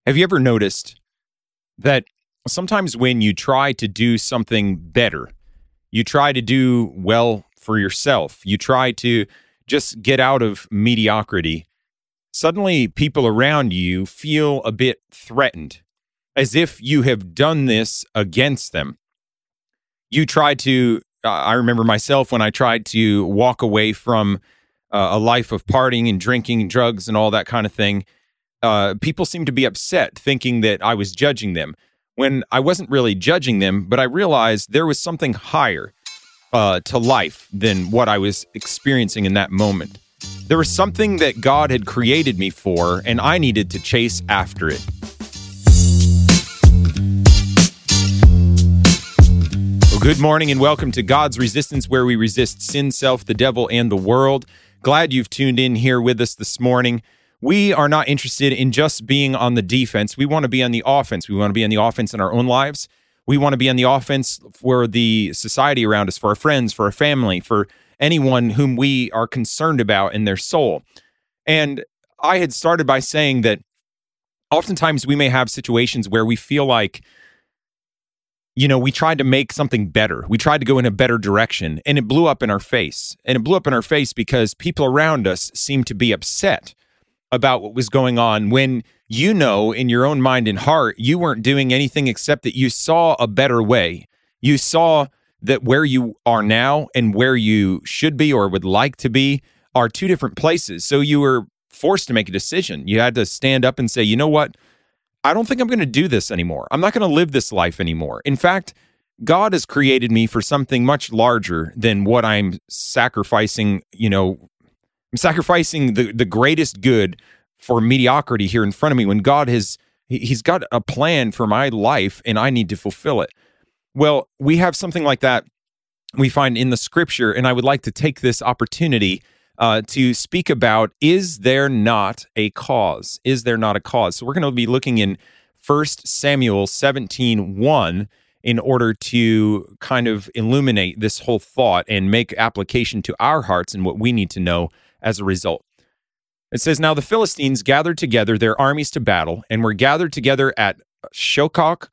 Have you ever noticed that sometimes when you try to do something better, you try to do well for yourself, you try to just get out of mediocrity, suddenly people around you feel a bit threatened, as if you have done this against them. You try to, I remember myself when I tried to walk away from a life of partying and drinking and drugs and all that kind of thing. People seemed to be upset, thinking that I was judging them when I wasn't really judging them, but I realized there was something higher to life than what I was experiencing in that moment. There was something that God had created me for, and I needed to chase after it. Well, good morning and welcome to God's Resistance, where we resist sin, self, the devil, and the world. Glad you've tuned in here with us this morning. We are not interested in just being on the defense. We want to be on the offense. We want to be on the offense in our own lives. We want to be on the offense for the society around us, for our friends, for our family, for anyone whom we are concerned about in their soul. And I had started by saying that oftentimes we may have situations where we feel like, we tried to make something better. We tried to go in a better direction, and it blew up in our face. And it blew up in our face because people around us seemed to be upset about what was going on when in your own mind and heart, you weren't doing anything except that you saw a better way. You saw that where you are now and where you should be or would like to be are two different places. So you were forced to make a decision. You had to stand up and say, you know what? I don't think I'm going to do this anymore. I'm not going to live this life anymore. In fact, God has created me for something much larger than what I'm sacrificing. I'm sacrificing the greatest good for mediocrity here in front of me when God he's got a plan for my life and I need to fulfill it. Well, we have something like that we find in the scripture, and I would like to take this opportunity to speak about, is there not a cause? Is there not a cause? So we're going to be looking in 1 Samuel 17:1 in order to kind of illuminate this whole thought and make application to our hearts and what we need to know as a result. It says, "Now the Philistines gathered together their armies to battle, and were gathered together at Shoco,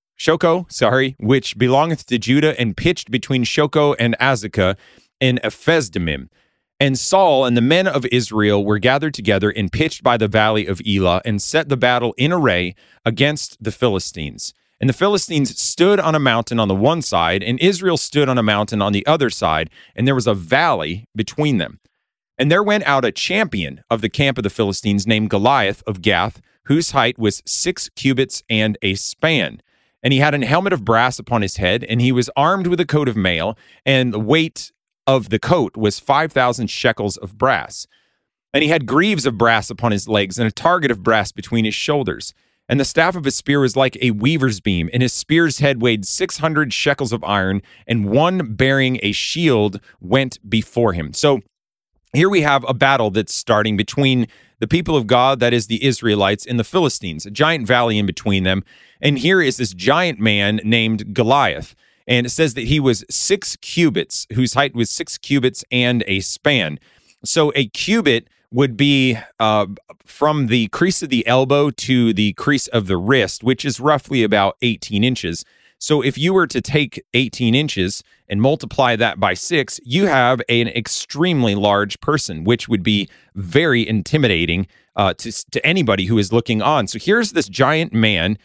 which belongeth to Judah, and pitched between Shoco and Azekah in Ephes-dammim. And Saul and the men of Israel were gathered together and pitched by the valley of Elah, and set the battle in array against the Philistines. And the Philistines stood on a mountain on the one side, and Israel stood on a mountain on the other side, and there was a valley between them. And there went out a champion of the camp of the Philistines named Goliath of Gath, whose height was 6 cubits and a span. And he had an helmet of brass upon his head, and he was armed with a coat of mail, and the weight of the coat was 5,000 shekels of brass. And he had greaves of brass upon his legs, and a target of brass between his shoulders. And the staff of his spear was like a weaver's beam, and his spear's head weighed 600 shekels of iron, and one bearing a shield went before him." So here we have a battle that's starting between the people of God, that is the Israelites, and the Philistines, a giant valley in between them. And here is this giant man named Goliath. And it says that he was 6 cubits, whose height was 6 cubits and a span. So a cubit would be from the crease of the elbow to the crease of the wrist, which is roughly about 18 inches. So if you were to take 18 inches and multiply that by 6, you have an extremely large person, which would be very intimidating to anybody who is looking on. So here's this giant man.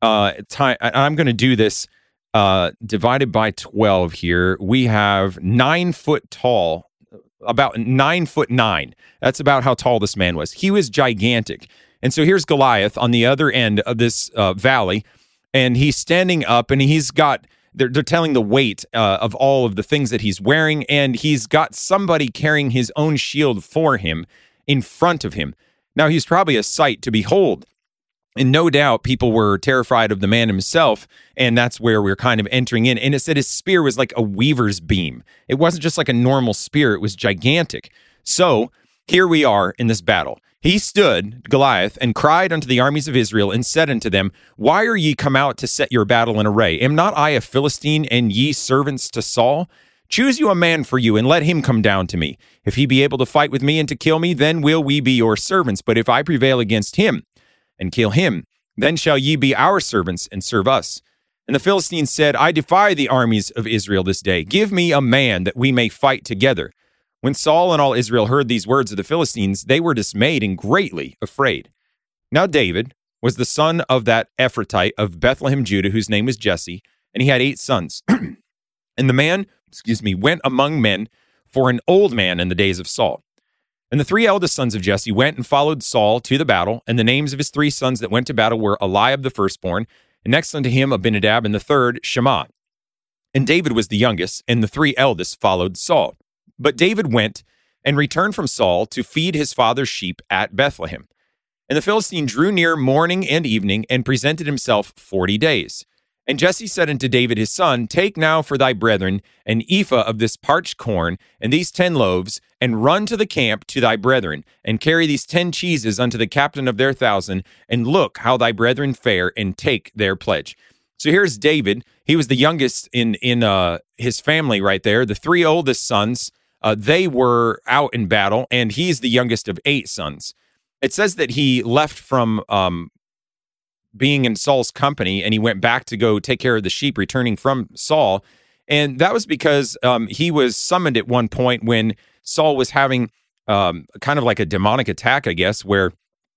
I'm going to do this divided by 12 here. We have 9 foot tall, about 9'9". That's about how tall this man was. He was gigantic. And so here's Goliath on the other end of this valley. And he's standing up, and they're telling the weight of all of the things that he's wearing, and he's got somebody carrying his own shield for him in front of him. Now, he's probably a sight to behold, and no doubt people were terrified of the man himself, and that's where we're kind of entering in. And it said his spear was like a weaver's beam. It wasn't just like a normal spear, it was gigantic. So here we are in this battle. He stood, Goliath, and cried unto the armies of Israel, and said unto them, Why are ye come out to set your battle in array? Am not I a Philistine, and ye servants to Saul? Choose you a man for you, and let him come down to me. If he be able to fight with me and to kill me, then will we be your servants. But if I prevail against him and kill him, Then shall ye be our servants and serve us. And the Philistines said, I defy the armies of Israel this day. Give me a man that we may fight together. When Saul and all Israel heard these words of the Philistines, they were dismayed and greatly afraid. Now David was the son of that Ephrathite of Bethlehem, Judah, whose name was Jesse, and he had 8 sons. And the man, went among men for an old man in the days of Saul. And the 3 eldest sons of Jesse went and followed Saul to the battle, and the names of his 3 sons that went to battle were Eliab the firstborn, and next unto him Abinadab, and the third Shammah. And David was the youngest, and the 3 eldest followed Saul. But David went and returned from Saul to feed his father's sheep at Bethlehem. And the Philistine drew near morning and evening, and presented himself 40 days. And Jesse said unto David his son, Take now for thy brethren an ephah of this parched corn, and these 10 loaves, and run to the camp to thy brethren, and carry these 10 cheeses unto the captain of their 1,000, and look how thy brethren fare, and take their pledge. So here's David. He was the youngest in his family right there. The 3 oldest sons, they were out in battle, and he's the youngest of 8 sons. It says that he left from being in Saul's company, and he went back to go take care of the sheep, returning from Saul. And that was because he was summoned at one point when Saul was having kind of like a demonic attack, I guess, where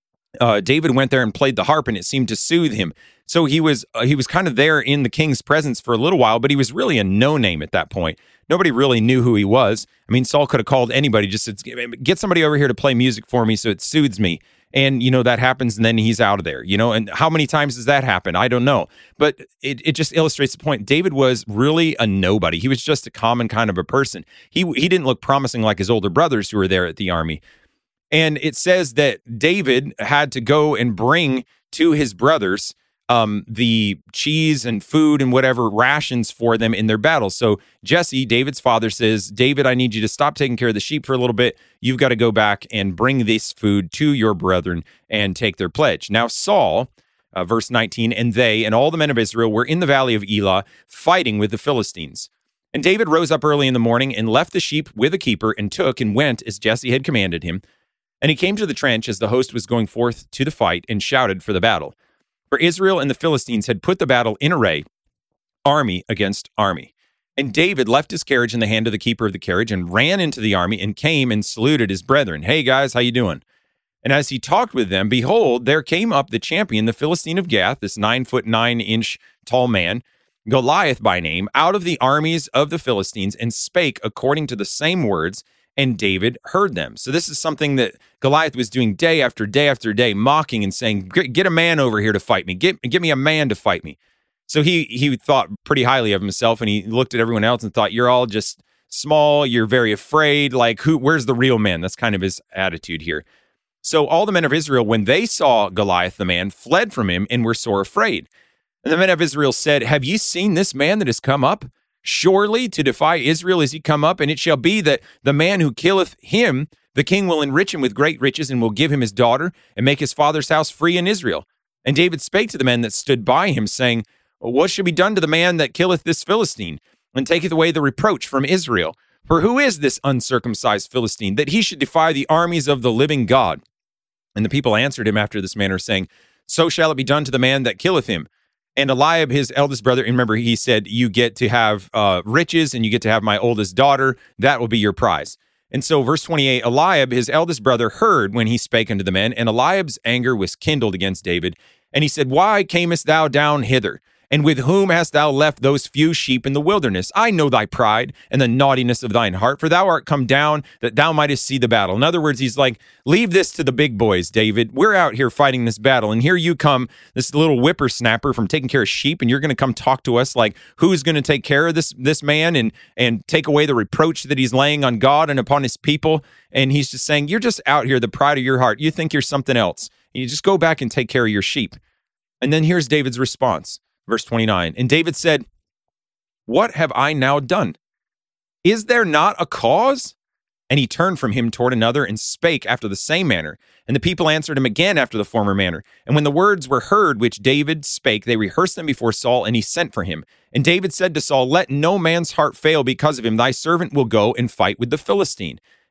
David went there and played the harp, and it seemed to soothe him. So he was kind of there in the king's presence for a little while, but he was really a no-name at that point. Nobody really knew who he was. I mean, Saul could have called anybody, just said, get somebody over here to play music for me so it soothes me. And, that happens, and then he's out of there, and how many times does that happen? I don't know. But it just illustrates the point. David was really a nobody. He was just a common kind of a person. He didn't look promising like his older brothers who were there at the army. And it says that David had to go and bring to his brothers the cheese and food and whatever rations for them in their battles. So Jesse, David's father, says, David, I need you to stop taking care of the sheep for a little bit. You've got to go back and bring this food to your brethren and take their pledge. Now Saul, verse 19, and they and all the men of Israel were in the valley of Elah fighting with the Philistines. And David rose up early in the morning and left the sheep with a keeper and took and went as Jesse had commanded him. And he came to the trench as the host was going forth to the fight and shouted for the battle. For Israel and the Philistines had put the battle in array, army against army. And David left his carriage in the hand of the keeper of the carriage and ran into the army and came and saluted his brethren. Hey, guys, how you doing? And as he talked with them, behold, there came up the champion, the Philistine of Gath, this 9'9" tall man, Goliath by name, out of the armies of the Philistines, and spake according to the same words, and David heard them. So this is something that Goliath was doing day after day after day, mocking and saying, get a man over here to fight me. Get me a man to fight me. So he thought pretty highly of himself, and he looked at everyone else and thought, you're all just small, you're very afraid, like where's the real man? That's kind of his attitude here. So all the men of Israel, when they saw Goliath the man, fled from him and were sore afraid. And the men of Israel said, have ye seen this man that has come up? Surely to defy Israel is he come up, and it shall be that the man who killeth him, the king will enrich him with great riches, and will give him his daughter, and make his father's house free in Israel. And David spake to the men that stood by him, saying, what shall be done to the man that killeth this Philistine, and taketh away the reproach from Israel? For who is this uncircumcised Philistine, that he should defy the armies of the living God? And the people answered him after this manner, saying, so shall it be done to the man that killeth him. And Eliab, his eldest brother, and remember, he said, you get to have riches, and you get to have my oldest daughter. That will be your prize. And so verse 28, Eliab, his eldest brother, heard when he spake unto the men, and Eliab's anger was kindled against David. And he said, why camest thou down hither? And with whom hast thou left those few sheep in the wilderness? I know thy pride and the naughtiness of thine heart, for thou art come down that thou mightest see the battle. In other words, he's like, leave this to the big boys, David. We're out here fighting this battle, and here you come, this little whippersnapper from taking care of sheep, and you're going to come talk to us like, who's going to take care of this man and take away the reproach that he's laying on God and upon his people? And he's just saying, you're just out here, the pride of your heart. You think you're something else. You just go back and take care of your sheep. And then here's David's response. Verse 29, and David said, what have I now done? Is there not a cause? And he turned from him toward another and spake after the same manner. And the people answered him again after the former manner. And when the words were heard which David spake, they rehearsed them before Saul, and he sent for him. And David said to Saul, let no man's heart fail because of him. Thy servant will go and fight with the Philistine.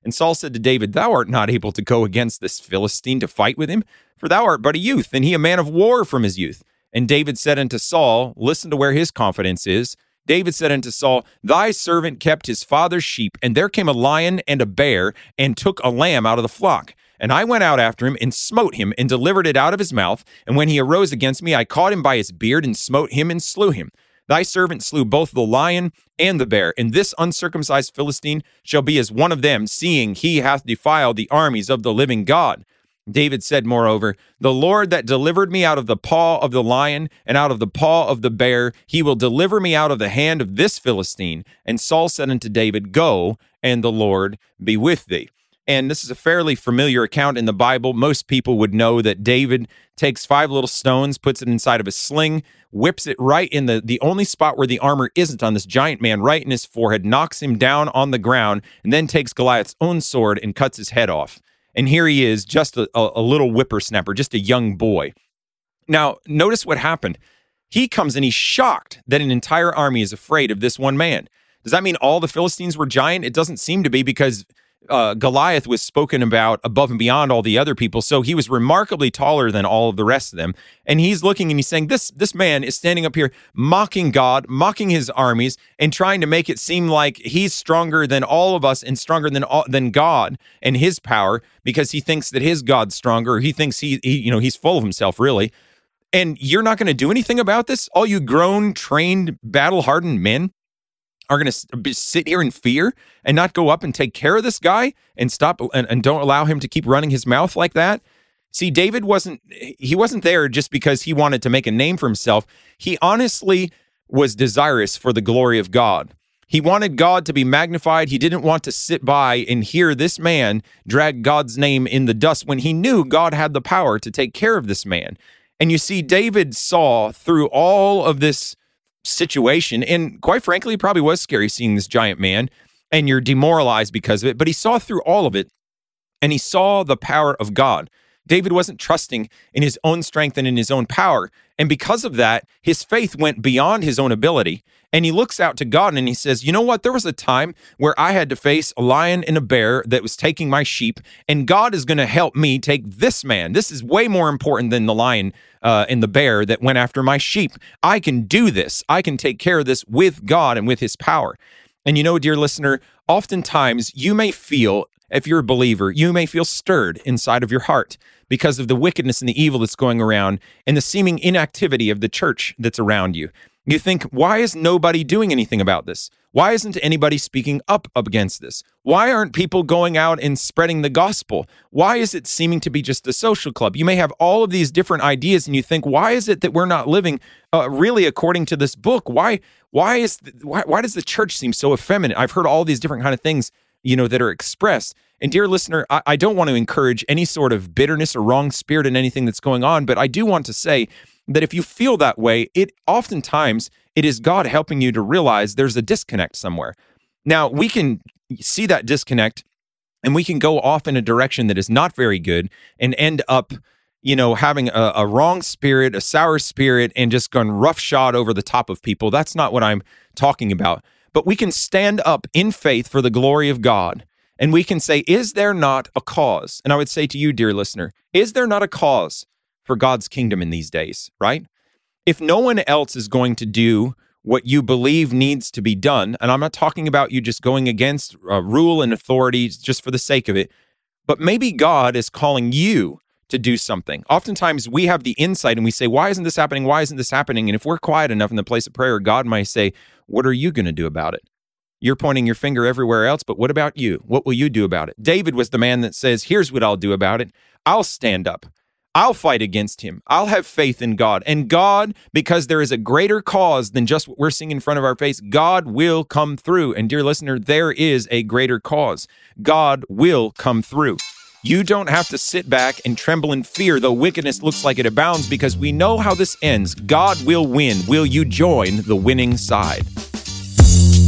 And Saul said to David, "Thou art not able to go against this Philistine to fight with him, for thou art but a youth, and he a man of war from his youth." And David said unto Saul, listen to where his confidence is. David said unto Saul, "Thy servant kept his father's sheep, and there came a lion and a bear, and took a lamb out of the flock. And I went out after him, and smote him, and delivered it out of his mouth. And when he arose against me, I caught him by his beard, and smote him, and slew him. Thy servant slew both the lion and the bear, and this uncircumcised Philistine shall be as one of them, seeing he hath defiled the armies of the living God." David said, moreover, "The Lord that delivered me out of the paw of the lion and out of the paw of the bear, he will deliver me out of the hand of this Philistine." And Saul said unto David, "Go, and the Lord be with thee." And this is a fairly familiar account in the Bible. Most people would know that David takes 5 little stones, puts it inside of a sling, whips it right in the only spot where the armor isn't on this giant man, right in his forehead, knocks him down on the ground, and then takes Goliath's own sword and cuts his head off. And here he is, just a little whippersnapper, just a young boy. Now, notice what happened. He comes and he's shocked that an entire army is afraid of this one man. Does that mean all the Philistines were giant? It doesn't seem to be, because Goliath was spoken about above and beyond all the other people. So he was remarkably taller than all of the rest of them. And he's looking and he's saying, this man is standing up here mocking God, mocking his armies, and trying to make it seem like he's stronger than all of us and stronger than God and his power, because he thinks that his God's stronger. Or he thinks he's full of himself, really. And you're not going to do anything about this? All you grown, trained, battle-hardened men are going to sit here in fear and not go up and take care of this guy and stop and don't allow him to keep running his mouth like that? See, David wasn't there just because he wanted to make a name for himself. He honestly was desirous for the glory of God. He wanted God to be magnified. He didn't want to sit by and hear this man drag God's name in the dust when he knew God had the power to take care of this man. And you see, David saw through all of this situation, and quite frankly, it probably was scary seeing this giant man, and you're demoralized because of it, but he saw through all of it, and he saw the power of God. David wasn't trusting in his own strength and in his own power, and because of that, his faith went beyond his own ability, and he looks out to God and he says, "You know what? There was a time where I had to face a lion and a bear that was taking my sheep, and God is going to help me take this man. This is way more important than the lion and the bear that went after my sheep. I can do this. I can take care of this with God and with his power." And you know, dear listener, oftentimes you may feel, if you're a believer, you may feel stirred inside of your heart because of the wickedness and the evil that's going around and the seeming inactivity of the church that's around you. You think, why is nobody doing anything about this? Why isn't anybody speaking up against this? Why aren't people going out and spreading the gospel? Why is it seeming to be just a social club? You may have all of these different ideas and you think, why is it that we're not living really according to this book? Why does the church seem so effeminate? I've heard all these different kind of things, that are expressed. And dear listener, I don't want to encourage any sort of bitterness or wrong spirit in anything that's going on, but I do want to say that if you feel that way, oftentimes it is God helping you to realize there's a disconnect somewhere. Now, we can see that disconnect and we can go off in a direction that is not very good and end up, having a wrong spirit, a sour spirit, and just going roughshod over the top of people. That's not what I'm talking about. But we can stand up in faith for the glory of God. And we can say, is there not a cause? And I would say to you, dear listener, is there not a cause for God's kingdom in these days, right? If no one else is going to do what you believe needs to be done, and I'm not talking about you just going against rule and authority just for the sake of it, but maybe God is calling you to do something. Oftentimes we have the insight and we say, why isn't this happening? Why isn't this happening? And if we're quiet enough in the place of prayer, God might say, what are you going to do about it? You're pointing your finger everywhere else, but what about you? What will you do about it? David was the man that says, here's what I'll do about it. I'll stand up. I'll fight against him. I'll have faith in God. And God, because there is a greater cause than just what we're seeing in front of our face, God will come through. And dear listener, there is a greater cause. God will come through. You don't have to sit back and tremble in fear, though wickedness looks like it abounds, because we know how this ends. God will win. Will you join the winning side?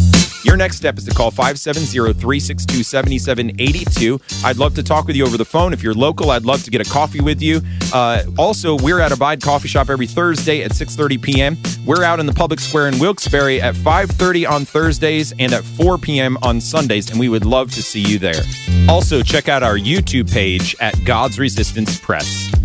Your next step is to call 570-362-7782. I'd love to talk with you over the phone. If you're local, I'd love to get a coffee with you. Also, we're at Abide Coffee Shop every Thursday at 6:30 p.m. We're out in the public square in Wilkes-Barre at 5:30 on Thursdays and at 4 p.m. on Sundays, and we would love to see you there. Also, check out our YouTube page at God's Resistance Press.